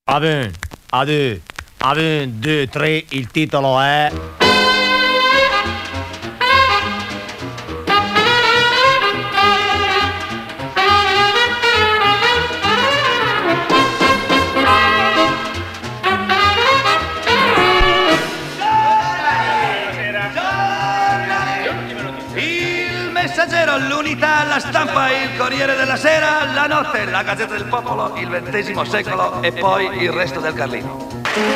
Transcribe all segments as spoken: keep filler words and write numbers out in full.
A a due, a due, tre, il titolo è... L'Unità, la Stampa, il Corriere della Sera, la Notte, la Gazzetta del Popolo, il ventesimo secolo e poi il resto del Carlino.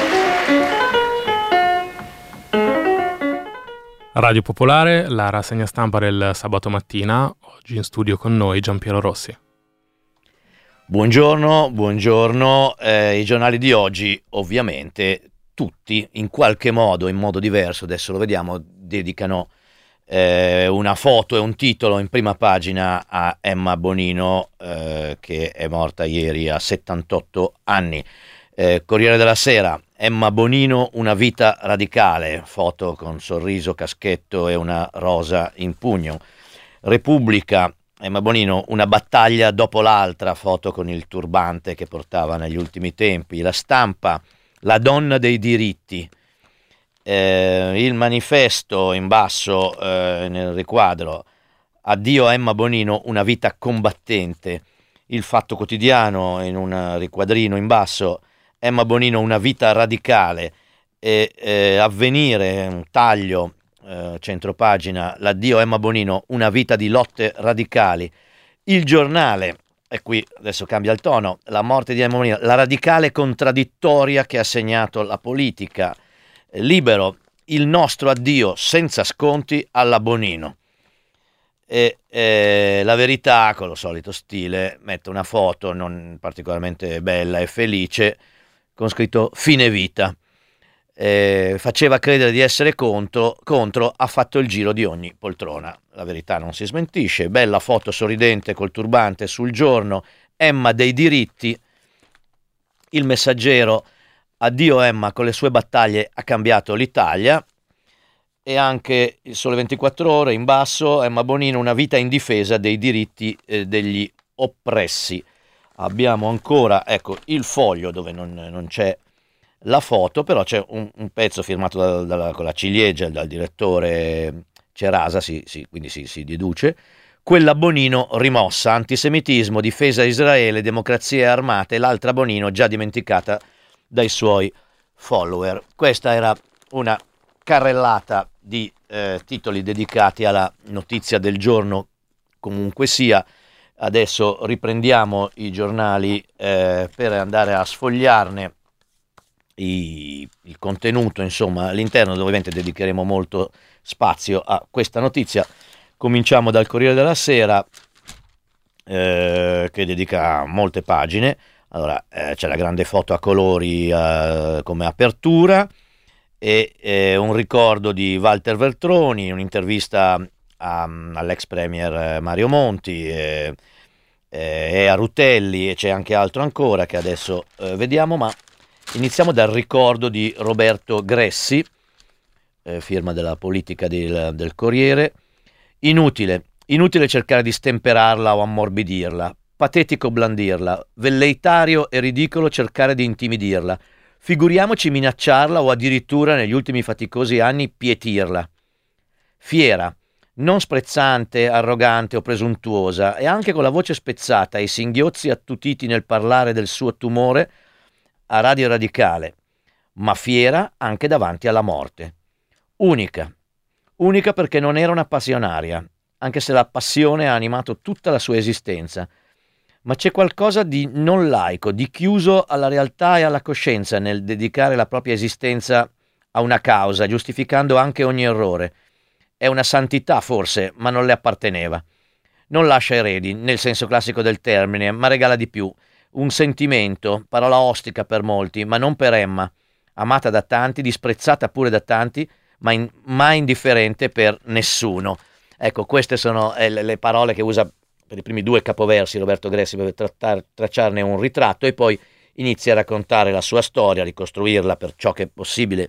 Radio Popolare, la rassegna stampa del sabato mattina. Oggi in studio con noi Giampiero Rossi. Buongiorno, buongiorno. Eh, I giornali di oggi, ovviamente, tutti, in qualche modo, in modo diverso, adesso lo vediamo, dedicano Eh, una foto e un titolo in prima pagina a Emma Bonino, eh, che è morta ieri a settantotto anni. Eh, Corriere della Sera, Emma Bonino, una vita radicale, foto con sorriso, caschetto e una rosa in pugno. Repubblica, Emma Bonino, una battaglia dopo l'altra, foto con il turbante che portava negli ultimi tempi. La Stampa, la donna dei diritti. Eh, il Manifesto in basso, eh, nel riquadro, addio a Emma Bonino, una vita combattente. Il Fatto Quotidiano in un riquadrino in basso, Emma Bonino, una vita radicale. E eh, Avvenire, un taglio, eh, centropagina, l'addio a Emma Bonino, una vita di lotte radicali. Il Giornale, e qui adesso cambia il tono, la morte di Emma Bonino, la radicale contraddittoria che ha segnato la politica. Libero, il nostro addio senza sconti alla Bonino. E eh, La Verità, con lo solito stile, mette una foto non particolarmente bella e felice con scritto fine vita. Eh, faceva credere di essere contro, contro, ha fatto il giro di ogni poltrona. La Verità non si smentisce. Bella foto sorridente col turbante sul giorno. Emma dei diritti. Il Messaggero, addio Emma, con le sue battaglie ha cambiato l'Italia. E anche il Sole ventiquattro Ore in basso, Emma Bonino, una vita in difesa dei diritti eh, degli oppressi. Abbiamo ancora, ecco, il Foglio, dove non, non c'è la foto, però c'è un, un pezzo firmato da, da, con la ciliegia dal direttore Cerasa, sì, sì, quindi si, si deduce. Quella Bonino rimossa, antisemitismo, difesa Israele, democrazie armate, l'altra Bonino già dimenticata dai suoi follower. Questa era una carrellata di eh, titoli dedicati alla notizia del giorno, comunque sia. Adesso riprendiamo i giornali eh, per andare a sfogliarne i, il contenuto, insomma, all'interno, dove ovviamente dedicheremo molto spazio a questa notizia. Cominciamo dal Corriere della Sera, eh, che dedica molte pagine. Allora, eh, c'è la grande foto a colori eh, come apertura e eh, un ricordo di Walter Veltroni, un'intervista a, all'ex premier Mario Monti eh, eh, e a Rutelli, e c'è anche altro ancora che adesso eh, vediamo, ma iniziamo dal ricordo di Roberto Gressi, eh, firma della politica del, del Corriere. Inutile, inutile cercare di stemperarla o ammorbidirla. Patetico blandirla, velleitario e ridicolo cercare di intimidirla, figuriamoci minacciarla o addirittura negli ultimi faticosi anni pietirla. Fiera, non sprezzante, arrogante o presuntuosa, e anche con la voce spezzata e i singhiozzi attutiti nel parlare del suo tumore a Radio Radicale, ma fiera anche davanti alla morte. Unica, unica perché non era una passionaria, anche se la passione ha animato tutta la sua esistenza. Ma c'è qualcosa di non laico, di chiuso alla realtà e alla coscienza nel dedicare la propria esistenza a una causa, giustificando anche ogni errore. È una santità forse, ma non le apparteneva. Non lascia eredi, nel senso classico del termine, ma regala di più. Un sentimento, parola ostica per molti, ma non per Emma, amata da tanti, disprezzata pure da tanti, ma in, mai indifferente per nessuno. Ecco, queste sono eh, le parole che usa per i primi due capoversi Roberto Gressi per trattar, tracciarne un ritratto, e poi inizia a raccontare la sua storia, ricostruirla per ciò che è possibile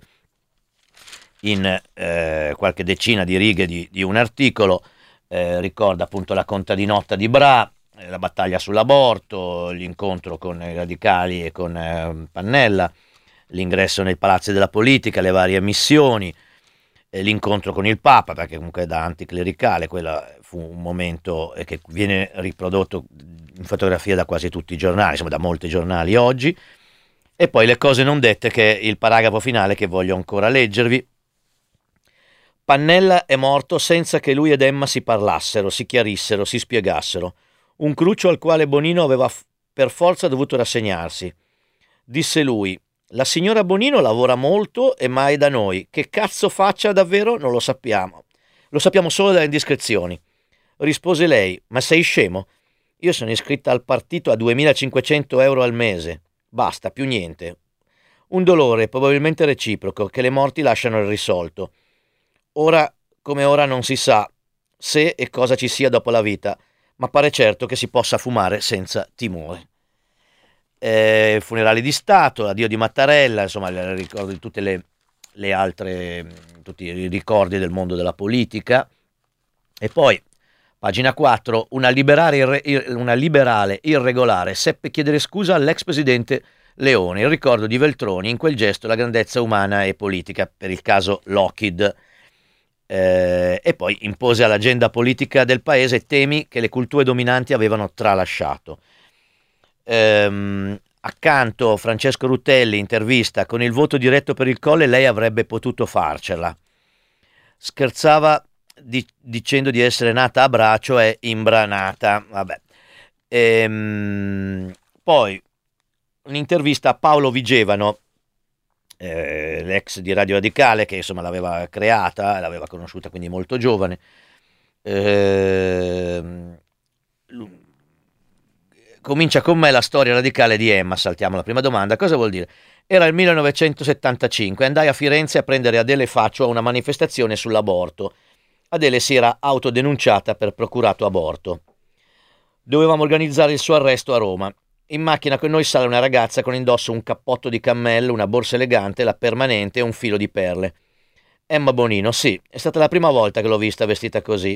in eh, qualche decina di righe di, di un articolo. Eh, ricorda appunto la contadinotta di Bra, la battaglia sull'aborto, l'incontro con i radicali e con eh, Pannella, l'ingresso nei palazzi della politica, le varie missioni, eh, l'incontro con il Papa, perché comunque da anticlericale quello fu un momento eh, che viene riprodotto in fotografia da quasi tutti i giornali, insomma da molti giornali oggi. E poi le cose non dette, che è il paragrafo finale che voglio ancora leggervi. Pannella è morto senza che lui ed Emma si parlassero, si chiarissero, si spiegassero. Un cruccio al quale Bonino aveva f- per forza dovuto rassegnarsi. Disse lui: la signora Bonino lavora molto e mai da noi. Che cazzo faccia davvero non lo sappiamo. Lo sappiamo solo dalle indiscrezioni. Rispose lei: ma sei scemo? Io sono iscritta al partito a duemilacinquecento euro al mese. Basta, più niente. Un dolore probabilmente reciproco che le morti lasciano irrisolto. Ora come ora non si sa se e cosa ci sia dopo la vita, ma pare certo che si possa fumare senza timore. Eh, funerali di Stato, addio di Mattarella, insomma, il ricordo di tutte le, le altre, tutti i ricordi del mondo della politica. E poi, pagina quattro, una liberale, irre, una liberale irregolare seppe chiedere scusa all'ex presidente Leone, il ricordo di Veltroni, in quel gesto la grandezza umana e politica per il caso Lockheed. Eh, e poi impose all'agenda politica del paese temi che le culture dominanti avevano tralasciato. Ehm, accanto Francesco Rutelli, intervista: con il voto diretto per il Colle lei avrebbe potuto farcela. Scherzava di, dicendo di essere nata a braccio e imbranata. Vabbè. Ehm, poi un'intervista a Paolo Vigevano, eh, l'ex di Radio Radicale, che insomma l'aveva creata, l'aveva conosciuta quindi molto giovane. Ehm, Comincia con me la storia radicale di Emma. Saltiamo la prima domanda. Cosa vuol dire? Era il millenovecentosettantacinque, andai a Firenze a prendere Adele Faccio a una manifestazione sull'aborto. Adele si era autodenunciata per procurato aborto. Dovevamo organizzare il suo arresto a Roma. In macchina con noi sale una ragazza con indosso un cappotto di cammello, una borsa elegante, la permanente e un filo di perle. Emma Bonino, sì, è stata la prima volta che l'ho vista vestita così.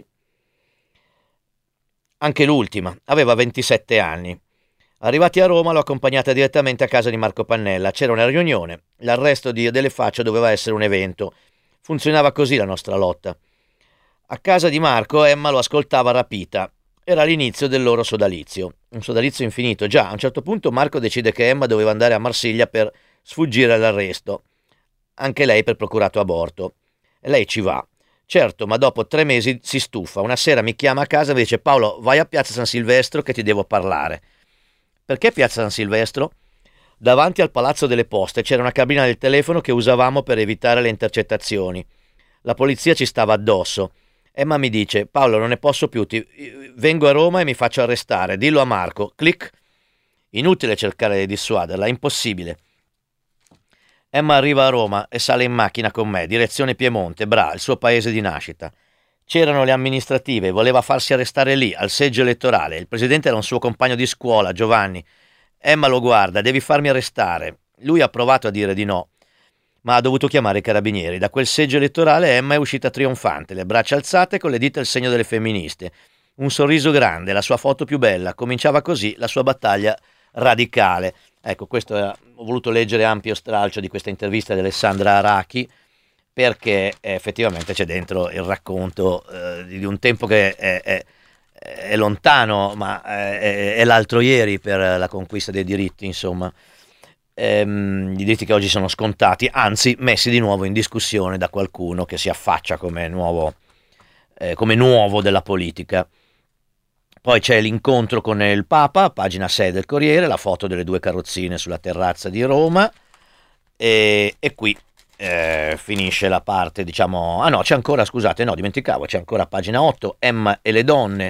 Anche l'ultima, aveva ventisette anni. Arrivati a Roma l'ho accompagnata direttamente a casa di Marco Pannella. C'era una riunione, l'arresto di Adele Faccio doveva essere un evento. Funzionava così la nostra lotta. A casa di Marco Emma lo ascoltava rapita. Era l'inizio del loro sodalizio. Un sodalizio infinito. Già, a un certo punto Marco decide che Emma doveva andare a Marsiglia per sfuggire all'arresto. Anche lei per procurato aborto. E lei ci va. Certo, ma dopo tre mesi si stufa. Una sera mi chiama a casa e mi dice: Paolo, vai a Piazza San Silvestro che ti devo parlare. Perché Piazza San Silvestro? Davanti al Palazzo delle Poste c'era una cabina del telefono che usavamo per evitare le intercettazioni. La polizia ci stava addosso. Emma mi dice: Paolo, non ne posso più, ti... vengo a Roma e mi faccio arrestare, dillo a Marco. Clic. Inutile cercare di dissuaderla, impossibile. Emma arriva a Roma e sale in macchina con me, direzione Piemonte, Bra, il suo paese di nascita. C'erano le amministrative, voleva farsi arrestare lì, al seggio elettorale. Il presidente era un suo compagno di scuola, Giovanni. Emma lo guarda: devi farmi arrestare. Lui ha provato a dire di no, ma ha dovuto chiamare i carabinieri. Da quel seggio elettorale Emma è uscita trionfante, le braccia alzate con le dita il segno delle femministe. Un sorriso grande, la sua foto più bella. Cominciava così la sua battaglia radicale. Ecco, questo era, ho voluto leggere ampio stralcio di questa intervista di Alessandra Arachi, perché eh, effettivamente c'è dentro il racconto eh, di un tempo che è, è, è lontano, ma è, è l'altro ieri per la conquista dei diritti, insomma. Ehm, i diritti che oggi sono scontati, anzi messi di nuovo in discussione da qualcuno che si affaccia come nuovo, eh, come nuovo della politica. Poi c'è l'incontro con il Papa, pagina sei del Corriere, la foto delle due carrozzine sulla terrazza di Roma, e, e qui eh, finisce la parte, diciamo... Ah no, c'è ancora, scusate, no, dimenticavo, c'è ancora pagina otto, Emma e le donne,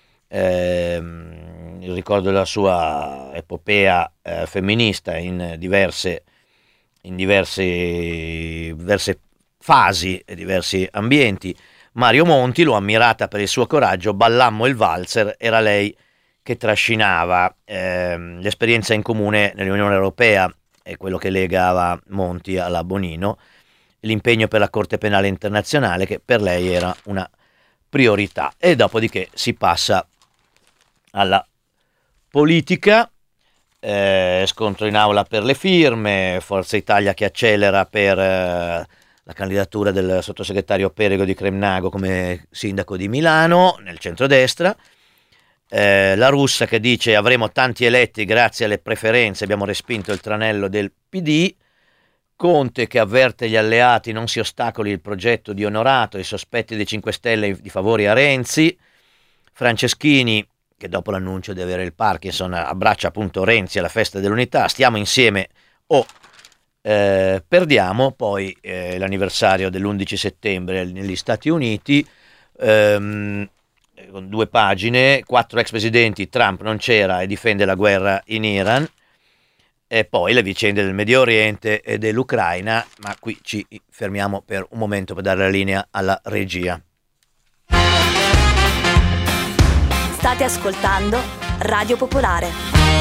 ehm, il ricordo della sua epopea eh, femminista in diverse, in diverse, diverse fasi e diversi ambienti. Mario Monti, l'ho ammirata per il suo coraggio, ballammo il valzer, era lei che trascinava ehm, l'esperienza in comune nell'Unione Europea, è quello che legava Monti alla Bonino, l'impegno per la Corte Penale Internazionale, che per lei era una priorità. E dopodiché si passa alla politica, eh, scontro in aula per le firme, Forza Italia che accelera per eh, la candidatura del sottosegretario Perego di Cremnago come sindaco di Milano nel centrodestra, eh, la Russa che dice avremo tanti eletti grazie alle preferenze, abbiamo respinto il tranello del P D, Conte che avverte gli alleati non si ostacoli il progetto di Onorato, i sospetti dei cinque Stelle di favori a Renzi, Franceschini che dopo l'annuncio di avere il Parkinson abbraccia appunto Renzi alla festa dell'unità, stiamo insieme o eh, perdiamo, poi eh, l'anniversario dell'undici settembre negli Stati Uniti, ehm, con due pagine, quattro ex presidenti, Trump non c'era e difende la guerra in Iran, e poi le vicende del Medio Oriente e dell'Ucraina, ma qui ci fermiamo per un momento per dare la linea alla regia. State ascoltando Radio Popolare.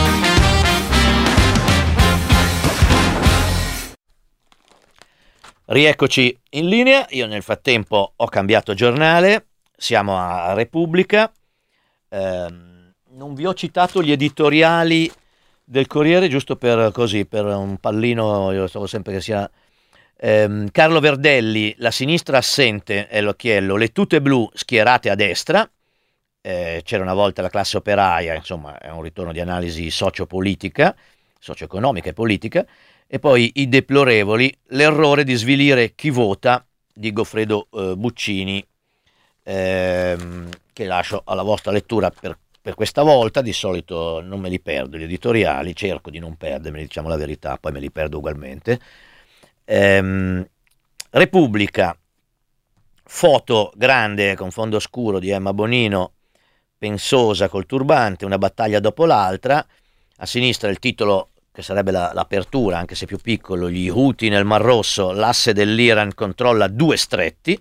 Rieccoci in linea, io nel frattempo ho cambiato giornale, siamo a Repubblica, eh, non vi ho citato gli editoriali del Corriere, giusto per così, per un pallino, io so sempre che sia... Eh, Carlo Verdelli, la sinistra assente è l'occhiello, le tute blu schierate a destra, eh, c'era una volta la classe operaia, insomma è un ritorno di analisi sociopolitica, socio-economica e politica, e poi i deplorevoli, l'errore di svilire chi vota di Goffredo eh, Buccini, ehm, che lascio alla vostra lettura per, per questa volta. Di solito non me li perdo gli editoriali, cerco di non perdermeli, diciamo la verità, poi me li perdo ugualmente. Ehm, Repubblica, foto grande con fondo scuro di Emma Bonino, pensosa col turbante, una battaglia dopo l'altra, a sinistra il titolo che sarebbe la, l'apertura, anche se più piccolo, gli Houthi nel Mar Rosso, l'asse dell'Iran controlla due stretti,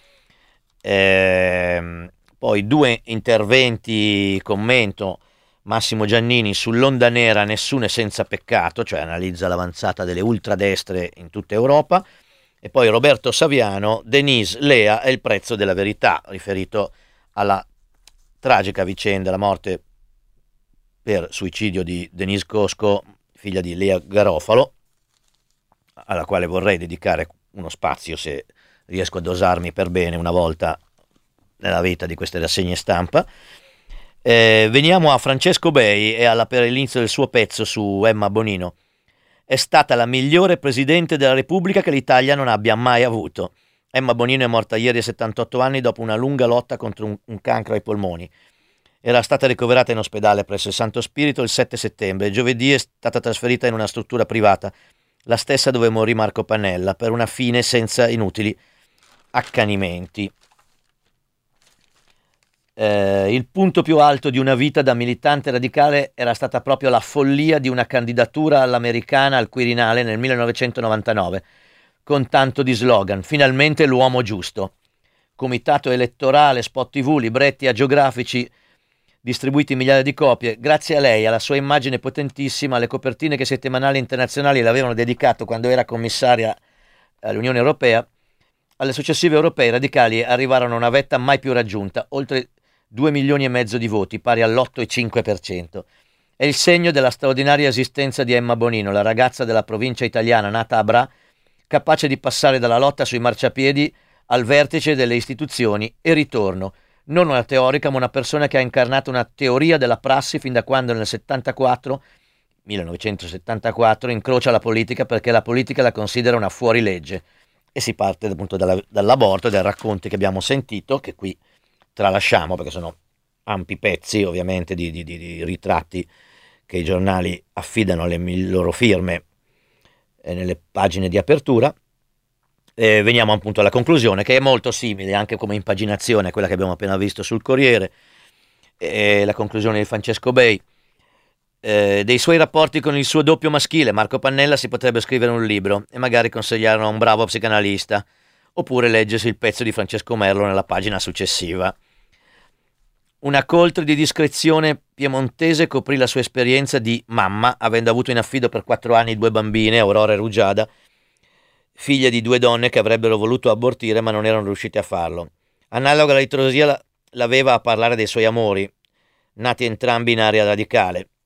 ehm, poi due interventi, commento, Massimo Giannini sull'onda nera nessuno è senza peccato, cioè analizza l'avanzata delle ultradestre in tutta Europa, e poi Roberto Saviano, Denise Lea è il prezzo della verità, riferito alla tragica vicenda, la morte per suicidio di Denise Cosco, figlia di Lea Garofalo, alla quale vorrei dedicare uno spazio se riesco a dosarmi per bene una volta nella vita di queste rassegne stampa. Eh, veniamo a Francesco Bei e alla, per l'inizio del suo pezzo su Emma Bonino. È stata la migliore presidente della Repubblica che l'Italia non abbia mai avuto. Emma Bonino è morta ieri a settantotto anni dopo una lunga lotta contro un, un cancro ai polmoni. Era stata ricoverata in ospedale presso il Santo Spirito il sette settembre. Giovedì è stata trasferita in una struttura privata, la stessa dove morì Marco Pannella, per una fine senza inutili accanimenti. Eh, il punto più alto di una vita da militante radicale era stata proprio la follia di una candidatura all'americana al Quirinale nel millenovecentonovantanove, con tanto di slogan: finalmente l'uomo giusto. Comitato elettorale, spot tivù, libretti agiografici distribuiti in migliaia di copie. Grazie a lei, alla sua immagine potentissima, alle copertine che settimanali internazionali le avevano dedicato quando era commissaria all'Unione Europea, alle successive europee i radicali arrivarono a una vetta mai più raggiunta, oltre due milioni e mezzo di voti, pari all'otto virgola cinque per cento. È il segno della straordinaria esistenza di Emma Bonino, la ragazza della provincia italiana nata a Bra, capace di passare dalla lotta sui marciapiedi al vertice delle istituzioni e ritorno. Non una teorica, ma una persona che ha incarnato una teoria della prassi fin da quando nel settantaquattro, millenovecentosettantaquattro, incrocia la politica perché la politica la considera una fuorilegge. E si parte appunto dalla, dall'aborto e dai racconti che abbiamo sentito, che qui tralasciamo perché sono ampi pezzi ovviamente di, di, di, di ritratti che i giornali affidano alle loro firme eh, nelle pagine di apertura. Eh, veniamo appunto alla conclusione, che è molto simile anche come impaginazione a quella che abbiamo appena visto sul Corriere, eh, la conclusione di Francesco Bei. Eh, dei suoi rapporti con il suo doppio maschile, Marco Pannella, si potrebbe scrivere un libro e magari consigliarlo a un bravo psicanalista, oppure leggersi il pezzo di Francesco Merlo nella pagina successiva. Una coltre di discrezione piemontese coprì la sua esperienza di mamma, avendo avuto in affido per quattro anni due bambine, Aurora e Rugiada, figlie di due donne che avrebbero voluto abortire ma non erano riuscite a farlo. Analoga alla ritrosia l'aveva a parlare dei suoi amori, nati entrambi in area radicale.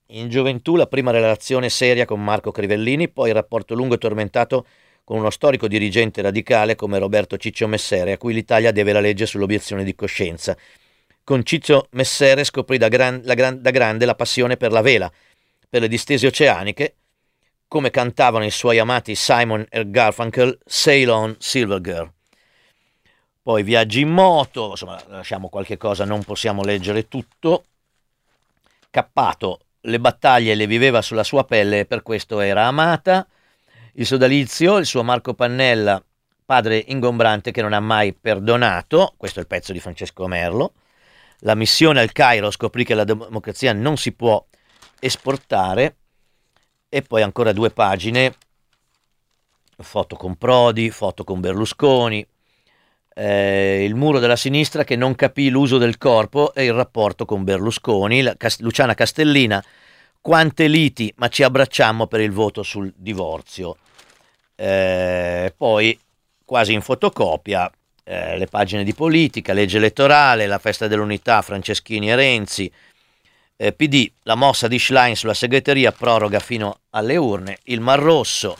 In gioventù la prima relazione seria con Marco Crivellini, poi il rapporto lungo e tormentato con uno storico dirigente radicale come Roberto Ciccio Messere, a cui l'Italia deve la legge sull'obiezione di coscienza. Con Ciccio Messere scoprì da, gran, la gran, da grande la passione per la vela, per le distese oceaniche, come cantavano i suoi amati Simon e Garfunkel, Sail on Silver Girl. Poi viaggi in moto, insomma lasciamo qualche cosa, non possiamo leggere tutto. Cappato le battaglie le viveva sulla sua pelle e per questo era amata. Il sodalizio, il suo Marco Pannella, padre ingombrante che non ha mai perdonato, questo è il pezzo di Francesco Merlo. La missione al Cairo, scoprì che la democrazia non si può esportare, e poi ancora due pagine, foto con Prodi, foto con Berlusconi, eh, il muro della sinistra che non capì l'uso del corpo e il rapporto con Berlusconi, la, Cas- Luciana Castellina, quante liti, ma ci abbracciammo per il voto sul divorzio. Eh, poi quasi in fotocopia eh, le pagine di politica, legge elettorale, la festa dell'unità, Franceschini e Renzi, eh, P D, la mossa di Schlein sulla segreteria, proroga fino alle urne, il Mar Rosso.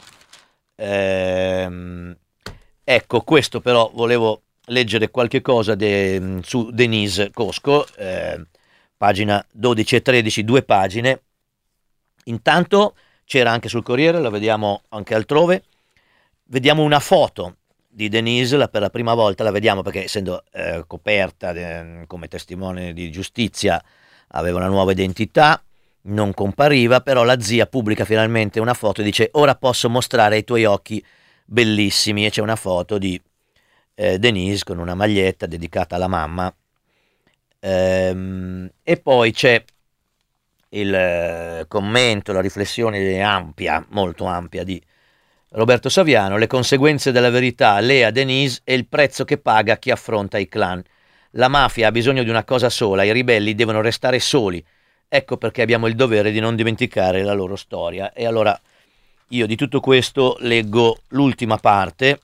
Ehm, ecco, questo però volevo leggere qualche cosa de, su Denise Cosco, eh, pagina dodici e tredici, due pagine. Intanto c'era anche sul Corriere, la vediamo anche altrove, vediamo una foto di Denise, la, per la prima volta la vediamo perché essendo eh, coperta de, come testimone di giustizia aveva una nuova identità, non compariva, però la zia pubblica finalmente una foto e dice ora posso mostrare i tuoi occhi bellissimi, e c'è una foto di eh, Denise con una maglietta dedicata alla mamma, ehm, e poi c'è il eh, commento, la riflessione ampia, molto ampia di Roberto Saviano, le conseguenze della verità, Lea, Denise e il prezzo che paga chi affronta i clan. La mafia ha bisogno di una cosa sola, i ribelli devono restare soli, ecco perché abbiamo il dovere di non dimenticare la loro storia. E allora io di tutto questo leggo l'ultima parte.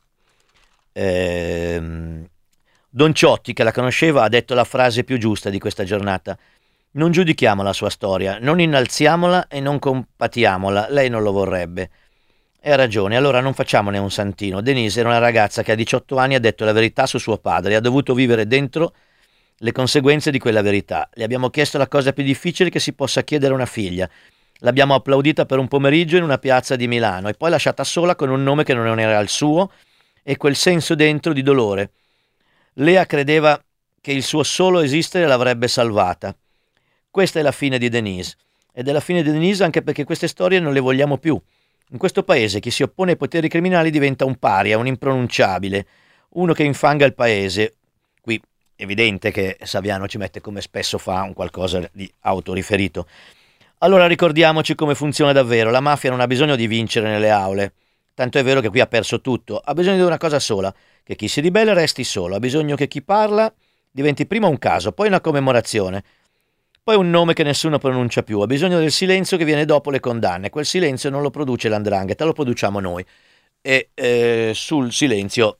ehm, Don Ciotti, che la conosceva, ha detto la frase più giusta di questa giornata: non giudichiamo la sua storia, non innalziamola e non compatiamola, lei non lo vorrebbe. E ha ragione, allora non facciamone un santino. Denise era una ragazza che a diciotto anni ha detto la verità su suo padre e ha dovuto vivere dentro le conseguenze di quella verità. Le abbiamo chiesto la cosa più difficile che si possa chiedere a una figlia. L'abbiamo applaudita per un pomeriggio in una piazza di Milano e poi lasciata sola con un nome che non era il suo e quel senso dentro di dolore. Lea credeva che il suo solo esistere l'avrebbe salvata. Questa è la fine di Denise, ed è la fine di Denise anche perché queste storie non le vogliamo più. In questo paese chi si oppone ai poteri criminali diventa un paria, un impronunciabile, uno che infanga il paese. Qui è evidente che Saviano ci mette, come spesso fa, un qualcosa di autoriferito. Allora ricordiamoci come funziona davvero. La mafia non ha bisogno di vincere nelle aule, tanto è vero che qui ha perso tutto. Ha bisogno di una cosa sola, che chi si ribella resti solo. Ha bisogno che chi parla diventi prima un caso, poi una commemorazione, poi un nome che nessuno pronuncia più. Ha bisogno del silenzio che viene dopo le condanne. Quel silenzio non lo produce l'Andrangheta, lo produciamo noi. E eh, sul silenzio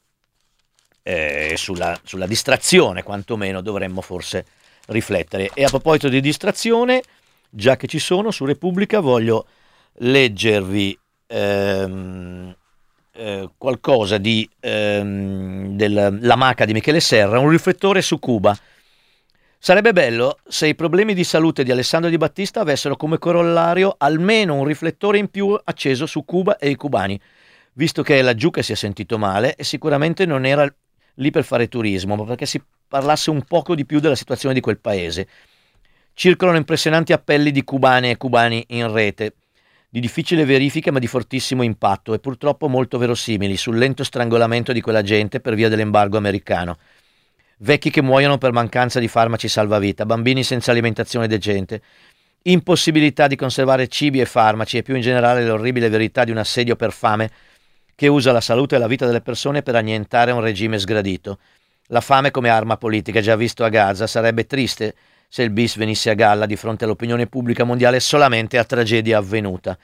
e eh, sulla, sulla distrazione quantomeno dovremmo forse riflettere. E a proposito di distrazione, già che ci sono, su Repubblica voglio leggervi ehm, eh, qualcosa di ehm, della Maca di Michele Serra, un riflettore su Cuba. Sarebbe bello se i problemi di salute di Alessandro Di Battista avessero come corollario almeno un riflettore in più acceso su Cuba e i cubani, visto che è laggiù che si è sentito male e sicuramente non era lì per fare turismo, ma perché si parlasse un poco di più della situazione di quel paese. Circolano impressionanti appelli di cubane e cubani in rete, di difficile verifica ma di fortissimo impatto e purtroppo molto verosimili sul lento strangolamento di quella gente per via dell'embargo americano. Vecchi che muoiono per mancanza di farmaci salvavita, bambini senza alimentazione decente, impossibilità di conservare cibi e farmaci e più in generale l'orribile verità di un assedio per fame che usa la salute e la vita delle persone per annientare un regime sgradito. La fame come arma politica, già visto a Gaza, sarebbe triste se il bis venisse a galla di fronte all'opinione pubblica mondiale solamente a tragedia avvenuta.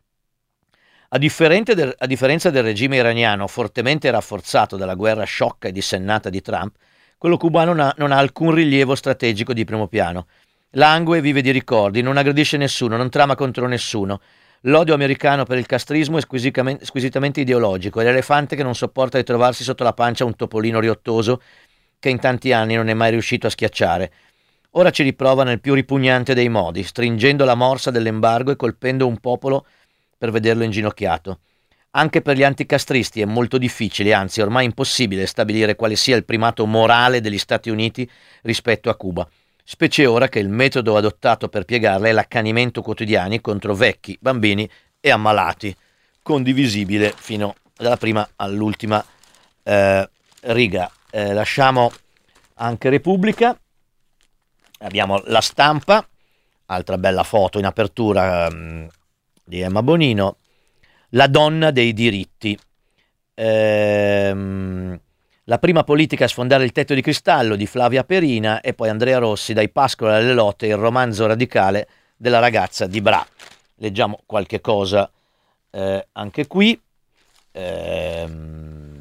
A, del, a differenza del regime iraniano, fortemente rafforzato dalla guerra sciocca e dissennata di Trump, quello cubano non ha, non ha alcun rilievo strategico di primo piano. Langue, vive di ricordi, non aggredisce nessuno, non trama contro nessuno. L'odio americano per il castrismo è squisitamente, squisitamente ideologico. È l'elefante che non sopporta di trovarsi sotto la pancia un topolino riottoso che in tanti anni non è mai riuscito a schiacciare. Ora ci riprova nel più ripugnante dei modi, stringendo la morsa dell'embargo e colpendo un popolo per vederlo inginocchiato. Anche per gli anticastristi è molto difficile, anzi ormai impossibile, stabilire quale sia il primato morale degli Stati Uniti rispetto a Cuba, specie ora che il metodo adottato per piegarla è l'accanimento quotidiano contro vecchi, bambini e ammalati, condivisibile fino dalla prima all'ultima eh, riga. Eh, lasciamo anche Repubblica, abbiamo La Stampa, altra bella foto in apertura um, di Emma Bonino, La donna dei diritti, ehm, la prima politica a sfondare il tetto di cristallo di Flavia Perina, e poi Andrea Rossi, Dai pascoli alle lotte, il romanzo radicale della ragazza di Bra. Leggiamo qualche cosa eh, anche qui. Ehm,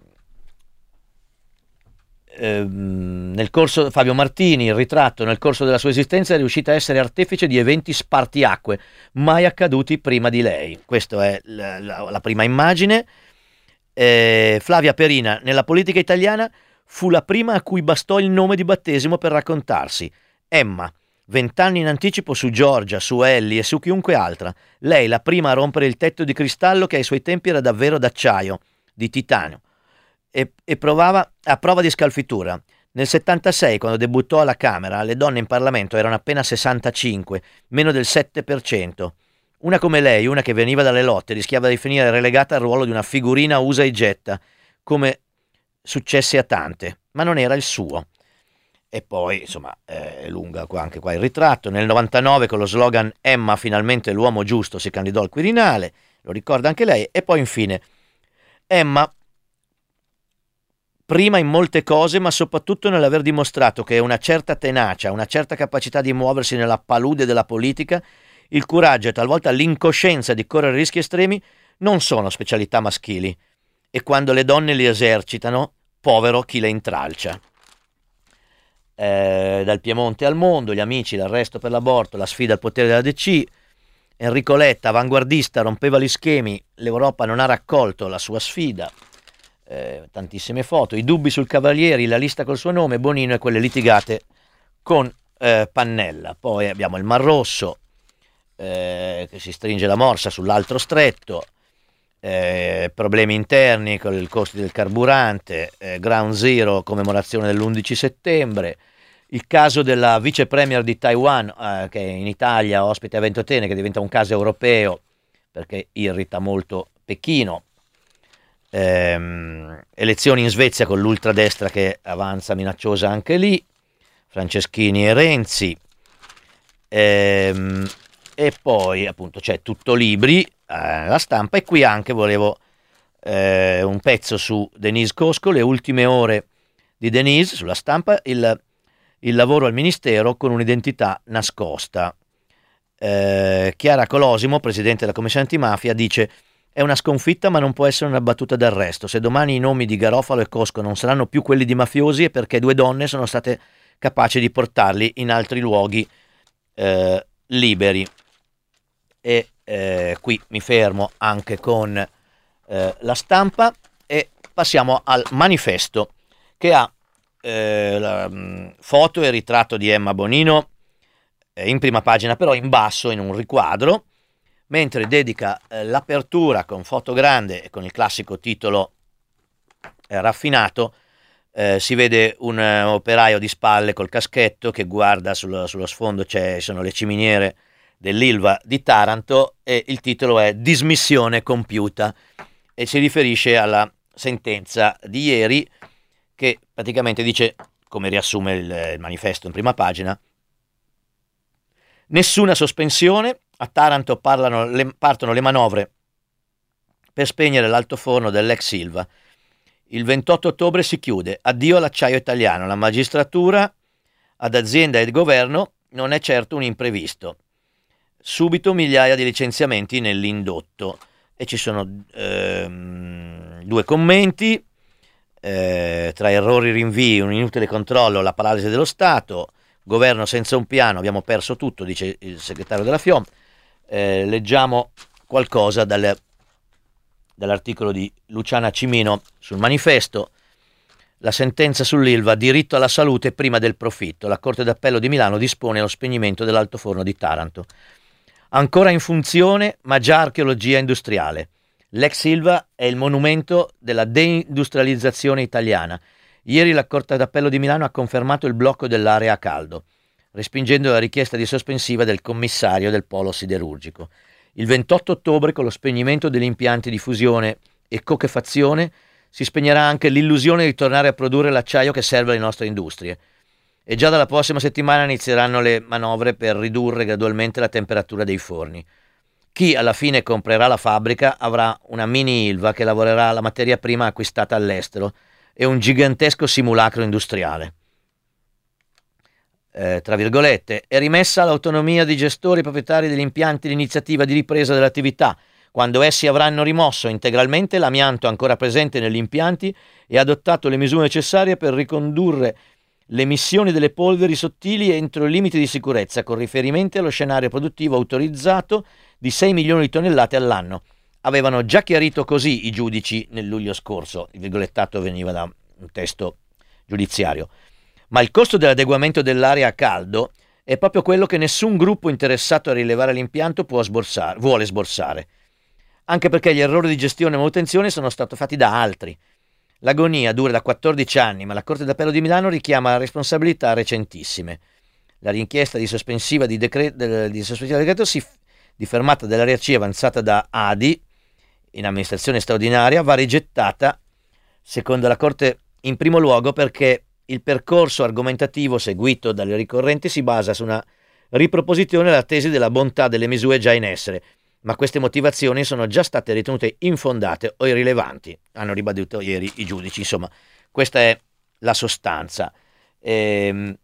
ehm, nel corso Fabio Martini, il ritratto, nel corso della sua esistenza è riuscita a essere artefice di eventi spartiacque mai accaduti prima di lei. Questa è la, la, la prima immagine. Eh, Flavia Perina nella politica italiana fu la prima a cui bastò il nome di battesimo per raccontarsi. Emma, vent'anni in anticipo su Giorgia, su Ellie e su chiunque altra. Lei la prima a rompere il tetto di cristallo che ai suoi tempi era davvero d'acciaio, di titanio, e, e provava a prova di scalfitura. Nel settantasei, quando debuttò alla Camera, le donne in Parlamento erano appena sessantacinque, meno del sette per cento. Una come lei, una che veniva dalle lotte, rischiava di finire relegata al ruolo di una figurina usa e getta, come successe a tante, ma non era il suo. E poi, insomma, è lunga qua, anche qua il ritratto. Nel novantanove, con lo slogan Emma, finalmente l'uomo giusto, si candidò al Quirinale, lo ricorda anche lei. E poi, infine, Emma, prima in molte cose, ma soprattutto nell'aver dimostrato che una certa tenacia, una certa capacità di muoversi nella palude della politica, il coraggio e talvolta l'incoscienza di correre rischi estremi non sono specialità maschili, e quando le donne li esercitano, povero chi le intralcia. Eh, dal Piemonte al mondo, gli amici, l'arresto per l'aborto, la sfida al potere della D C, Enrico Letta, avanguardista, rompeva gli schemi, l'Europa non ha raccolto la sua sfida, eh, tantissime foto, i dubbi sul Cavalieri, la lista col suo nome, Bonino e quelle litigate con eh, Pannella. Poi abbiamo il Mar Rosso, eh, che si stringe la morsa sull'altro stretto, Eh, problemi interni con il costo del carburante, eh, Ground Zero, commemorazione dell'undici settembre, il caso della vice premier di Taiwan, eh, che in Italia ospite a Ventotene, che diventa un caso europeo perché irrita molto Pechino, eh, elezioni in Svezia con l'ultradestra che avanza minacciosa anche lì, Franceschini e Renzi, eh, e poi appunto c'è tutto libri, eh, La Stampa, e qui anche volevo eh, un pezzo su Denise Cosco, le ultime ore di Denise sulla Stampa, il, il lavoro al ministero con un'identità nascosta. Eh, Chiara Colosimo, presidente della commissione antimafia, dice: è una sconfitta ma non può essere una battuta d'arresto. Se domani i nomi di Garofalo e Cosco non saranno più quelli di mafiosi è perché due donne sono state capaci di portarli in altri luoghi eh, liberi. E eh, qui mi fermo anche con eh, La Stampa e passiamo al Manifesto, che ha eh, la mh, foto e ritratto di Emma Bonino eh, in prima pagina, però in basso in un riquadro, mentre dedica eh, l'apertura con foto grande e con il classico titolo eh, raffinato. Eh, si vede un uh, operaio di spalle col caschetto che guarda sullo, sullo sfondo, ci sono le ciminiere dell'Ilva di Taranto, e il titolo è Dismissione compiuta, e si riferisce alla sentenza di ieri che praticamente dice, come riassume il, il Manifesto in prima pagina: nessuna sospensione, a Taranto parlano le, partono le manovre per spegnere l'altoforno dell'ex Ilva. Il ventotto ottobre si chiude, addio all'acciaio italiano, la magistratura ad azienda e governo non è certo un imprevisto. Subito migliaia di licenziamenti nell'indotto, e ci sono ehm, due commenti, eh, tra errori, rinvii, un inutile controllo, la paralisi dello Stato, governo senza un piano, abbiamo perso tutto, dice il segretario della FIOM. Eh, leggiamo qualcosa dal, dall'articolo di Luciana Cimino sul Manifesto. La sentenza sull'Ilva, diritto alla salute prima del profitto. La Corte d'Appello di Milano dispone lo spegnimento dell'altoforno di Taranto. Ancora in funzione, ma già archeologia industriale. L'ex Ilva è il monumento della deindustrializzazione italiana. Ieri la Corte d'Appello di Milano ha confermato il blocco dell'area a caldo, respingendo la richiesta di sospensiva del commissario del polo siderurgico. Il ventotto ottobre, con lo spegnimento degli impianti di fusione e cokefazione, si spegnerà anche l'illusione di tornare a produrre l'acciaio che serve alle nostre industrie. E già dalla prossima settimana inizieranno le manovre per ridurre gradualmente la temperatura dei forni. Chi alla fine comprerà la fabbrica avrà una mini Ilva che lavorerà la materia prima acquistata all'estero e un gigantesco simulacro industriale. Eh, tra virgolette, è rimessa l'autonomia di gestori e proprietari degli impianti l'iniziativa di ripresa dell'attività, quando essi avranno rimosso integralmente l'amianto ancora presente negli impianti e adottato le misure necessarie per ricondurre le emissioni delle polveri sottili entro i limiti di sicurezza, con riferimento allo scenario produttivo autorizzato di sei milioni di tonnellate all'anno. Avevano già chiarito così i giudici nel luglio scorso, il virgolettato veniva da un testo giudiziario. Ma il costo dell'adeguamento dell'area a caldo è proprio quello che nessun gruppo interessato a rilevare l'impianto può sborsare, vuole sborsare, anche perché gli errori di gestione e manutenzione sono stati fatti da altri. L'agonia dura da quattordici anni, ma la Corte d'Appello di Milano richiama responsabilità recentissime. La richiesta di sospensiva di, decre- del, di sospensiva del decreto si, di fermata dell'area C avanzata da A D I in amministrazione straordinaria va rigettata, secondo la Corte, in primo luogo perché il percorso argomentativo seguito dalle ricorrenti si basa su una riproposizione della tesi della bontà delle misure già in essere, ma queste motivazioni sono già state ritenute infondate o irrilevanti, hanno ribadito ieri i giudici. Insomma, questa è la sostanza. Ehm,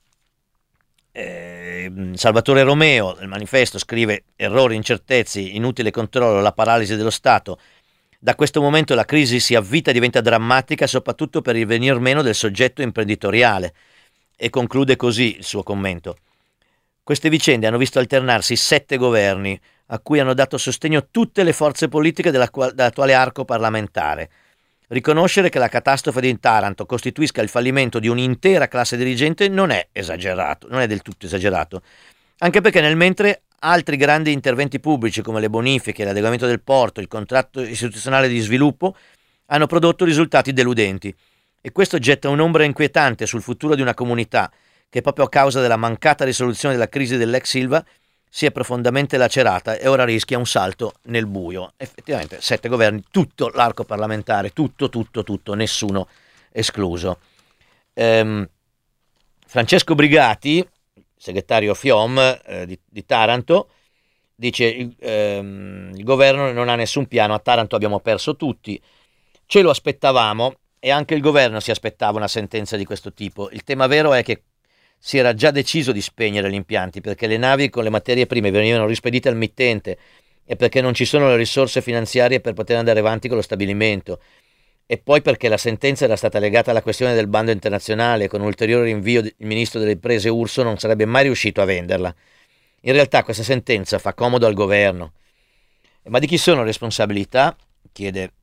ehm, Salvatore Romeo, del Manifesto, scrive: errori, incertezze, inutile controllo, la paralisi dello Stato. Da questo momento la crisi si avvita e diventa drammatica, soprattutto per il venir meno del soggetto imprenditoriale. E conclude così il suo commento. Queste vicende hanno visto alternarsi sette governi, a cui hanno dato sostegno tutte le forze politiche della, dell'attuale arco parlamentare. Riconoscere che la catastrofe di Taranto costituisca il fallimento di un'intera classe dirigente non è esagerato, non è del tutto esagerato, anche perché nel mentre altri grandi interventi pubblici come le bonifiche, l'adeguamento del porto, il contratto istituzionale di sviluppo hanno prodotto risultati deludenti, e questo getta un'ombra inquietante sul futuro di una comunità che proprio a causa della mancata risoluzione della crisi dell'ex Ilva si è profondamente lacerata e ora rischia un salto nel buio. Effettivamente sette governi, tutto l'arco parlamentare, tutto, tutto, tutto, nessuno escluso. Ehm, Francesco Brigati, segretario FIOM eh, di, di Taranto, dice il, ehm, il governo non ha nessun piano, a Taranto abbiamo perso tutti, ce lo aspettavamo e anche il governo si aspettava una sentenza di questo tipo. Il tema vero è che si era già deciso di spegnere gli impianti perché le navi con le materie prime venivano rispedite al mittente e perché non ci sono le risorse finanziarie per poter andare avanti con lo stabilimento, e poi perché la sentenza era stata legata alla questione del bando internazionale. Con un ulteriore rinvio il ministro delle imprese Urso non sarebbe mai riuscito a venderla. In realtà questa sentenza fa comodo al governo. Ma di chi sono le responsabilità? Chiede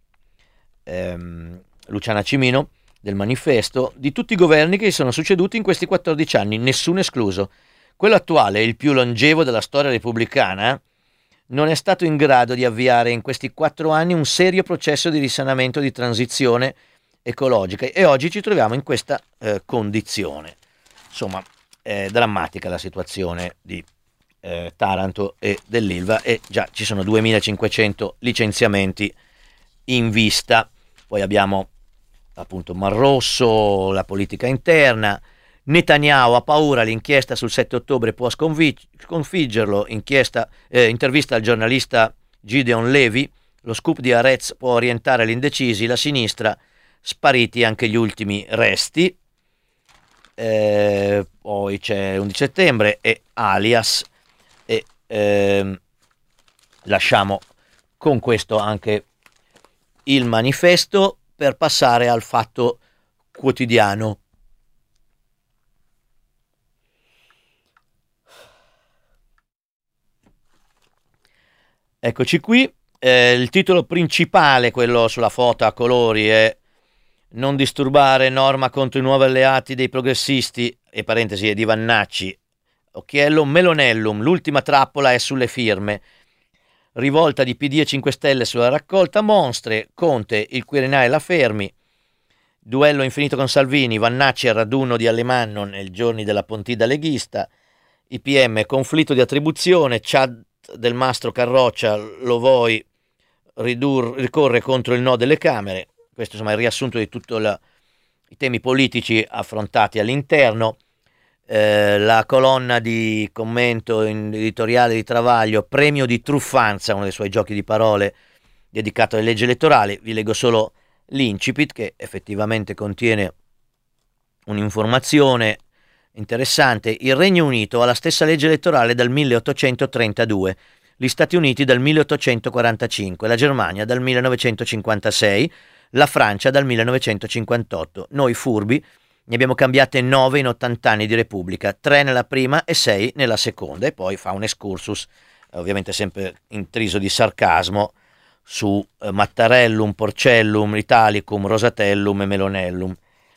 ehm, Luciana Cimino del Manifesto. Di tutti i governi che si sono succeduti in questi quattordici anni, nessuno escluso. Quello attuale, il più longevo della storia repubblicana, non è stato in grado di avviare in questi quattro anni un serio processo di risanamento, di transizione ecologica, e oggi ci troviamo in questa eh, condizione. Insomma, è drammatica la situazione di eh, Taranto e dell'Ilva, e già ci sono duemilacinquecento licenziamenti in vista. Poi abbiamo appunto Mar Rosso, la politica interna. Netanyahu ha paura, l'inchiesta sul sette ottobre può sconfig- sconfiggerlo, inchiesta, eh, intervista al giornalista Gideon Levy, lo scoop di Haaretz può orientare gli indecisi, la sinistra, spariti anche gli ultimi resti. Eh, poi c'è l'undici settembre e Alias, e ehm, lasciamo con questo anche il Manifesto per passare al Fatto Quotidiano. Eccoci qui. Eh, il titolo principale, quello sulla foto a colori, è "Non disturbare, norma contro i nuovi alleati dei progressisti", e parentesi è di Vannacci. Occhiello, Melonellum, l'ultima trappola è sulle firme. Rivolta di P D e cinque Stelle sulla raccolta monstre. Conte, il Quirinale la fermi. Duello infinito con Salvini, Vannacci al raduno di Alemanno nei giorni della Pontida leghista. I P M, conflitto di attribuzione, chat del mastro Carroccia, lo vuoi ridur- ricorre contro il no delle Camere. Questo insomma è il riassunto di tutti i temi politici affrontati all'interno. Eh, la colonna di commento in editoriale di Travaglio, premio di truffanza, uno dei suoi giochi di parole dedicato alle leggi elettorali. Vi leggo solo l'incipit, che effettivamente contiene un'informazione interessante. Il Regno Unito ha la stessa legge elettorale dal milleottocentotrentadue, gli Stati Uniti dal milleottocentoquarantacinque, la Germania dal millenovecentocinquantasei, la Francia dal millenovecentocinquantotto. Noi furbi ne abbiamo cambiate nove in ottanta anni di Repubblica, tre nella prima e sei nella seconda. E poi fa un excursus, ovviamente sempre intriso di sarcasmo, su eh, Mattarellum, Porcellum, Italicum, Rosatellum e Melonellum.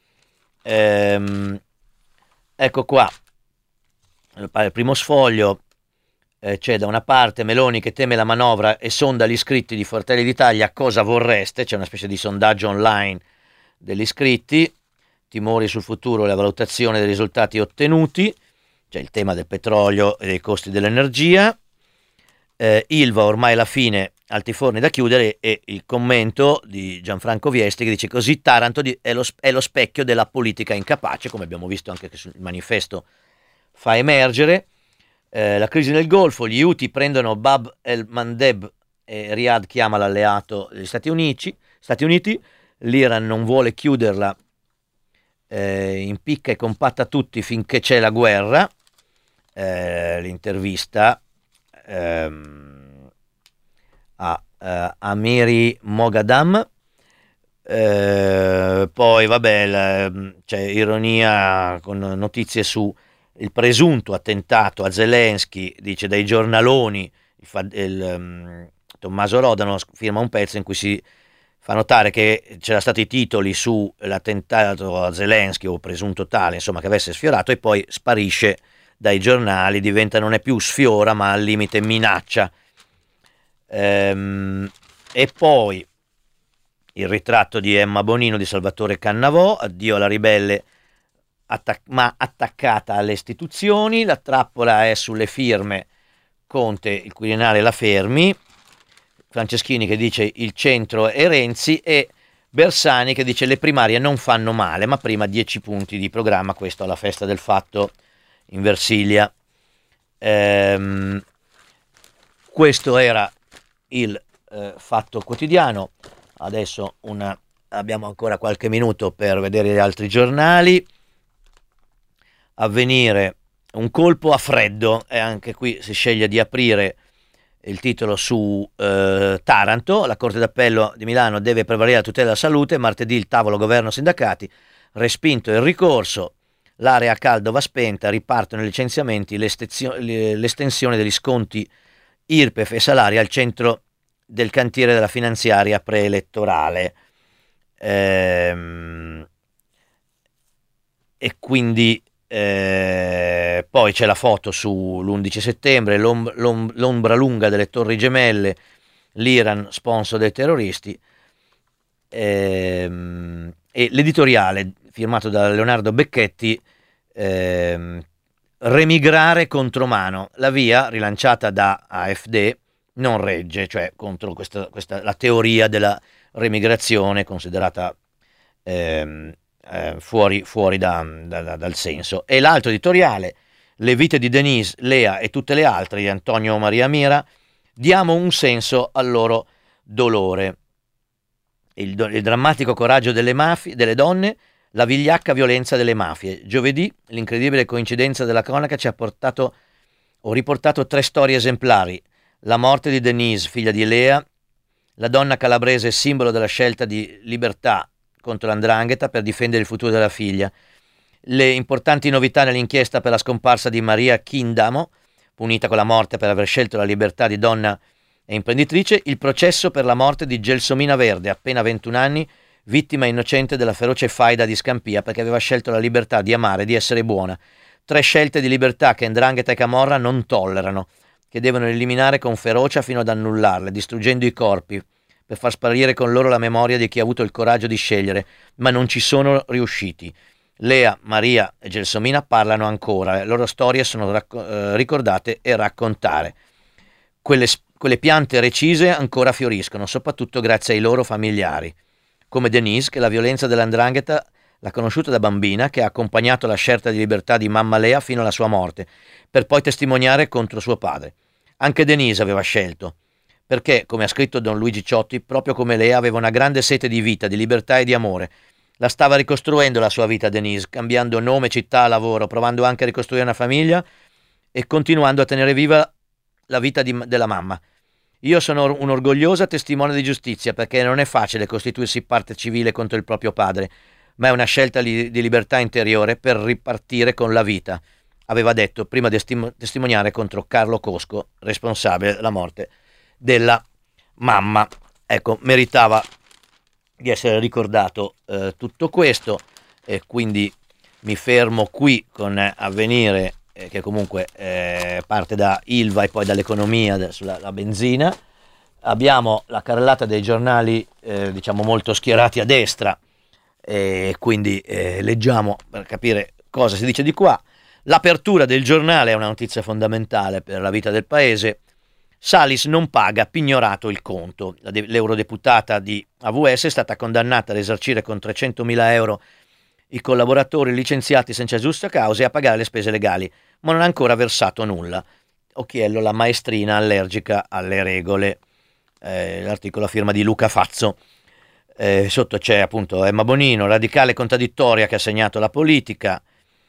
Ehm, ecco qua, il primo sfoglio, eh, c'è da una parte Meloni che teme la manovra e sonda gli iscritti di Fratelli d'Italia cosa vorreste, c'è una specie di sondaggio online degli iscritti, timori sul futuro e la valutazione dei risultati ottenuti, c'è il tema del petrolio e dei costi dell'energia, eh, Ilva ormai alla fine, altiforni da chiudere, e il commento di Gianfranco Viesti che dice così Taranto di, è, lo, è lo specchio della politica incapace, come abbiamo visto anche che sul manifesto fa emergere. Eh, la crisi nel Golfo, gli Houthi prendono Bab el-Mandeb e Riyadh chiama l'alleato degli Stati Uniti, Stati Uniti, l'Iran non vuole chiuderla, eh, impicca e compatta tutti finché c'è la guerra. Eh, l'intervista ehm, a eh, Amiri Moghadam. Eh, poi vabbè la, c'è ironia con notizie su il presunto attentato a Zelensky, dice dai giornaloni, il, il, um, Tommaso Rodano firma un pezzo in cui si fa notare che c'erano stati titoli sull'attentato a Zelensky o presunto tale, insomma, che avesse sfiorato, e poi sparisce dai giornali, diventa non è più sfiora ma al limite minaccia. Ehm, e poi il ritratto di Emma Bonino di Salvatore Cannavò, addio alla ribelle attac- ma attaccata alle istituzioni, la trappola è sulle firme, Conte, il Quirinale la fermi, Franceschini che dice il centro e Renzi, e Bersani che dice le primarie non fanno male, ma prima dieci punti di programma, questo alla festa del fatto in Versilia. Ehm, questo era il eh, Fatto Quotidiano. Adesso una, abbiamo ancora qualche minuto per vedere gli altri giornali. Avvenire, un colpo a freddo, e anche qui si sceglie di aprire il titolo su eh, Taranto. La Corte d'Appello di Milano deve prevalere la tutela della salute, martedì il tavolo governo sindacati, respinto il ricorso, l'area a caldo va spenta, ripartono i licenziamenti, l'estensione degli sconti I R P E F e salari al centro del cantiere della finanziaria preelettorale. Ehm, e quindi eh, poi c'è la foto sull'undici settembre, l'om- l'om- l'ombra lunga delle Torri Gemelle, l'Iran sponsor dei terroristi, ehm, e l'editoriale firmato da Leonardo Becchetti, ehm, remigrare contromano, la via rilanciata da A F D non regge, cioè contro questa, questa la teoria della remigrazione considerata ehm, eh, fuori, fuori da, da, dal senso. E l'altro editoriale, le vite di Denise, Lea e tutte le altre di Antonio Maria Mira, diamo un senso al loro dolore. Il, il drammatico coraggio delle, mafie, delle donne, la vigliacca violenza delle mafie. Giovedì l'incredibile coincidenza della cronaca ci ha portato ho riportato tre storie esemplari: la morte di Denise, figlia di Lea, la donna calabrese simbolo della scelta di libertà contro l'andrangheta per difendere il futuro della figlia, le importanti novità nell'inchiesta per la scomparsa di Maria Kindamo, punita con la morte per aver scelto la libertà di donna e imprenditrice, il processo per la morte di Gelsomina Verde, appena ventuno anni, vittima innocente della feroce faida di Scampia perché aveva scelto la libertà di amare e di essere buona. Tre scelte di libertà che 'ndrangheta e camorra non tollerano, che devono eliminare con ferocia fino ad annullarle, distruggendo i corpi, per far sparire con loro la memoria di chi ha avuto il coraggio di scegliere, ma non ci sono riusciti. Lea, Maria e Gelsomina parlano ancora, le loro storie sono racco- eh, ricordate e raccontate. Quelle, quelle piante recise ancora fioriscono, soprattutto grazie ai loro familiari, come Denise, che la violenza dell'andrangheta l'ha conosciuta da bambina, che ha accompagnato la scelta di libertà di mamma Lea fino alla sua morte, per poi testimoniare contro suo padre. Anche Denise aveva scelto, perché, come ha scritto Don Luigi Ciotti, proprio come Lea aveva una grande sete di vita, di libertà e di amore. La stava ricostruendo la sua vita Denise, cambiando nome, città, lavoro, provando anche a ricostruire una famiglia e continuando a tenere viva la vita di, della mamma. Io sono un'orgogliosa testimone di giustizia, perché non è facile costituirsi parte civile contro il proprio padre, ma è una scelta li, di libertà interiore per ripartire con la vita, aveva detto prima di testim- testimoniare contro Carlo Cosco, responsabile della morte della mamma. Ecco, meritava di essere ricordato eh, tutto questo, e quindi mi fermo qui con Avvenire, eh, che comunque eh, parte da Ilva e poi dall'economia de- sulla la benzina. Abbiamo la carrellata dei giornali eh, diciamo molto schierati a destra, e quindi eh, leggiamo per capire cosa si dice di qua. L'apertura del giornale è una notizia fondamentale per la vita del paese. Salis non paga, pignorato il conto. La de- l'eurodeputata di A V S è stata condannata a risarcire con trecentomila euro i collaboratori licenziati senza giusta causa e a pagare le spese legali, ma non ha ancora versato nulla. Occhiello, la maestrina allergica alle regole. Eh, l'articolo a firma di Luca Fazzo. Eh, sotto c'è appunto Emma Bonino, radicale contraddittoria che ha segnato la politica.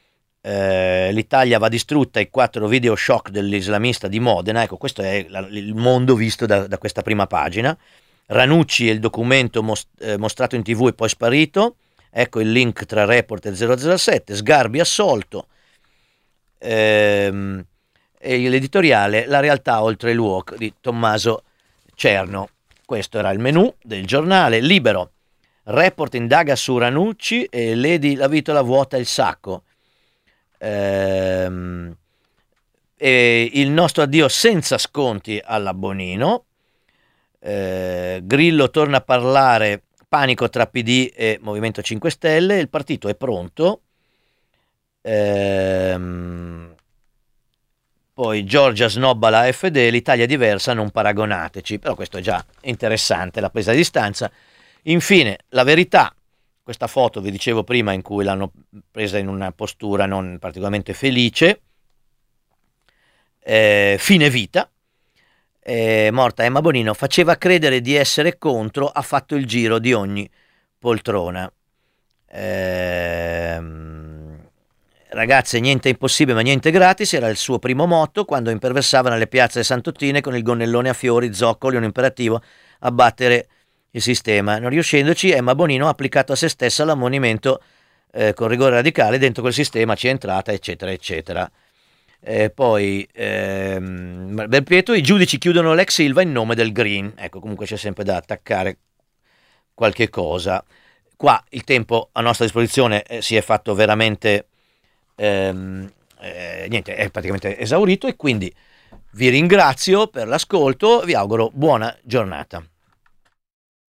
Eh, L'Italia va distrutta, i quattro video shock dell'islamista di Modena. Ecco, questo è la, il mondo visto da, da questa prima pagina. Ranucci e il documento most, eh, mostrato in tv e poi sparito. Ecco il link tra Report e zero zero sette. Sgarbi assolto. Ehm, e l'editoriale La realtà oltre il walk di Tommaso Cerno. Questo era il menù del giornale. Libero. Report indaga su Ranucci e Lady la vitola vuota il sacco. Ehm, e il nostro addio senza sconti alla Bonino. Eh, Grillo torna a parlare, panico tra P D e Movimento cinque Stelle, il partito è pronto. Ehm, poi Giorgia snobba la A F D, l'Italia diversa, non paragonateci, però questo è già interessante, la presa di distanza. Infine, La Verità, questa foto vi dicevo prima in cui l'hanno presa in una postura non particolarmente felice, eh, fine vita, eh, morta Emma Bonino, faceva credere di essere contro, ha fatto il giro di ogni poltrona. Ehm... Ragazze, niente impossibile ma niente gratis era il suo primo motto quando imperversava nelle piazze santottine con il gonnellone a fiori, zoccoli, un imperativo a battere il sistema. Non riuscendoci, Emma Bonino ha applicato a se stessa l'ammonimento eh, con rigore radicale, dentro quel sistema ci è entrata, eccetera, eccetera. Eh, poi, ehm, Belpietro, i giudici chiudono l'ex Silva in nome del Green. Ecco, comunque c'è sempre da attaccare qualche cosa. Qua il tempo a nostra disposizione eh, si è fatto veramente... Ehm, eh, niente, è praticamente esaurito, e quindi vi ringrazio per l'ascolto, vi auguro buona giornata.